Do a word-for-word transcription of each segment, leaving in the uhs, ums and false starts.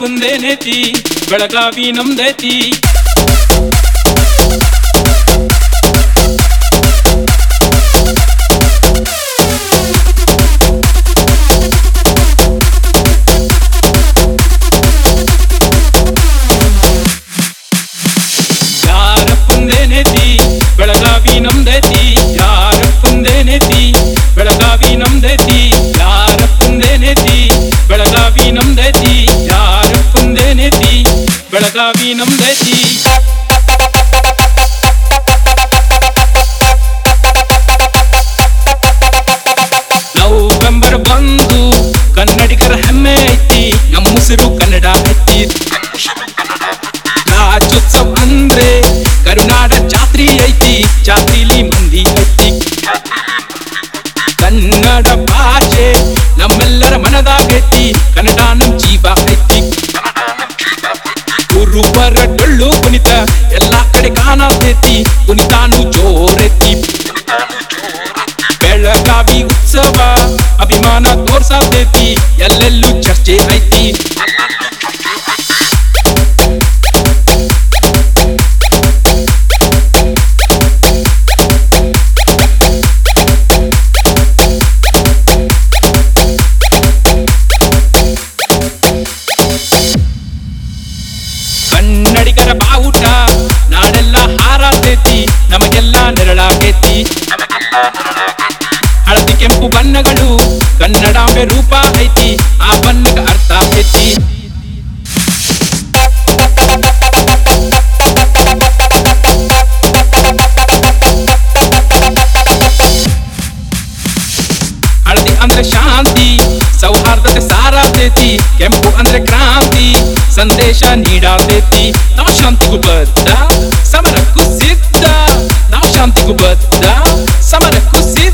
ಯಾರಪ್ಪಂದೇನೇತಿ ಬೆಳಗಾವಿ ನಮ್ದೇತಿ. ಯಾರಪ್ಪಂದೇನೇತಿ ಬೆಳಗಾವಿ ನಮ್ದೇತಿ. ಯಾರಪ್ಪಂದೇನೇತಿ ಬೆಳಗಾವಿ ನಮ್ದೇತಿ. ಯಾರಪ್ಪಂದೇನೇತಿ ಬೆಳಗಾವಿ ನಮ್ದೇತಿ. ಯಾರಪ್ಪಂದೇನೇತಿ ಬೆಳಗಾವಿ ನಮ್ದೇತಿ. ನವೆಂಬರ್ ಬಂದು ಕನ್ನಡಿಗರ ಹೆಮ್ಮೆ ಐತಿ, ನಮ್ಮ ಉಸಿರು ಕನ್ನಡ ಐತಿ. ರಾಜ್ಯೋತ್ಸವ ಅಂದ್ರೆ ಕರುನಾಡ ಜಾತ್ರಿ ಐತಿ, ಜಾತ್ರಿಲಿ ಮಂದಿ ಐತಿ. ಕನ್ನಡ ಭಾಷೆ ನಮ್ಮೆಲ್ಲರ ಮನದಾಗೈತಿ, ಕನ್ನಡ ನಮ್ ಜೀವ ಐತಿ. ಗುರುವರ ಡೊಳ್ಳು ಕುಣಿತ ಎಲ್ಲಾ ಕಡೆ ಕಾಣತೈತಿ, ಕುಣಿತಾನು ಜೋರೈತಿ. ಬೆಳಗಾವಿ ಉತ್ಸವ ಅಭಿಮಾನ ತೋರ್ಸತೈತಿ, ಎಲ್ಲೆಲ್ಲೂ ಚರ್ಚೆ ಐತಿ. ಕನ್ನಡಿಗರ ಬಾವುಟ ನಾಡೆಲ್ಲ ಹಾರಾಟೈತಿ, ನಮಗೆಲ್ಲ ನೆರಳಾಗೈತಿ. ಹಳದಿ ಕೆಂಪು ಬಣ್ಣಗಳು ಕನ್ನಡಾಂಬೆ ರೂಪ ಐತಿ, ಆ ಬಣ್ಣಗ ಅರ್ಥ ಐತಿ. ಹಳದಿ ಅಂದ್ರೆ ಶಾಂತಿ, ಸೌಹಾರ್ದತೆ ಸಾರಾತೈತಿ. ಕೆಂಪು ಅಂದ್ರೆ ಕ್ರಾಂತಿ, ಸಂದೇಶ ನೀಡಾತೈತಿ. ನಾವು ಶಾಂತಿಗೂ ಬದ್ಧ, ಸಮರಕ್ಕೂ ಸಿದ್ಧ. ನಾವು ಶಾಂತಿಗೂ ಬದ್ಧ, ಸಮರಕ್ಕೂ ಸಿದ್ಧ.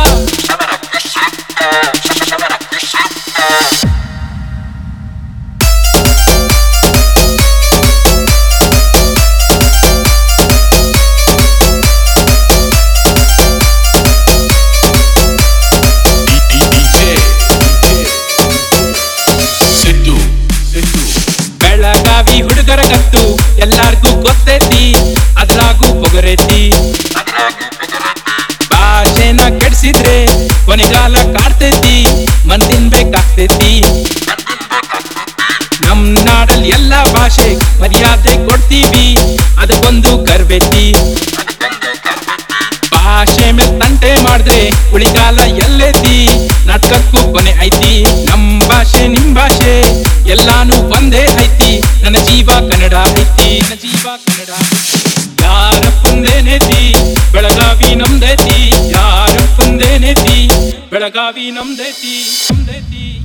ಬೆಳಗಾವಿ ಹುಡುಗರ ಕತ್ತು ಎಲ್ಲಾರ್ಗೂ ಗೊತ್ತೈತಿ, ಅದ್ರಾಗೂ ಪೊಗರೈತಿ. ಭಾಷೆನ ಕೆಡ್ಸಿದ್ರೆ ಕೊನೆಗಾಲ ಕಾಡ್ತೈತಿ, ಮನ್ ತಿನ್ಬೇಕಾಗ್ತೈತಿ. ನಮ್ ನಾಡಲ್ಲಿ ಎಲ್ಲಾ ಭಾಷೆ ಮರ್ಯಾದೆ ಕೊಡ್ತೀವಿ, ಅದಕ್ಕೊಂದು ಗರ್ವೈತಿ. ಭಾಷೆ ಮೇಲ್ ತಂಟೆ ಮಾಡಿದ್ರೆ ಉಳಿಗಾಲ ಎಲ್ಲೈತಿ, ನಾಟಕಕ್ಕೂ ಕೊನೆ ಐತಿ. ನಮ್ ಭಾಷೆ ನಿಮ್ ಭಾಷೆ ಎಲ್ಲಾನು ಒಂದೇ ಐತಿ, ನನ್ನ ಜೀವ ಕನ್ನಡ ಐತಿ. ನನ್ನ ಜೀವ ಕನ್ನಡ ಐತಿ. ಯಾರಪ್ಪಂದೇನೇತಿ ಬೆಳಗಾವಿ ನಮ್ದೇತಿ. ಯಾರಪ್ಪಂದೇನೇತಿ ಬೆಳಗಾವಿ ನಮ್ದೇತಿ ನಮ್ದೇತಿ.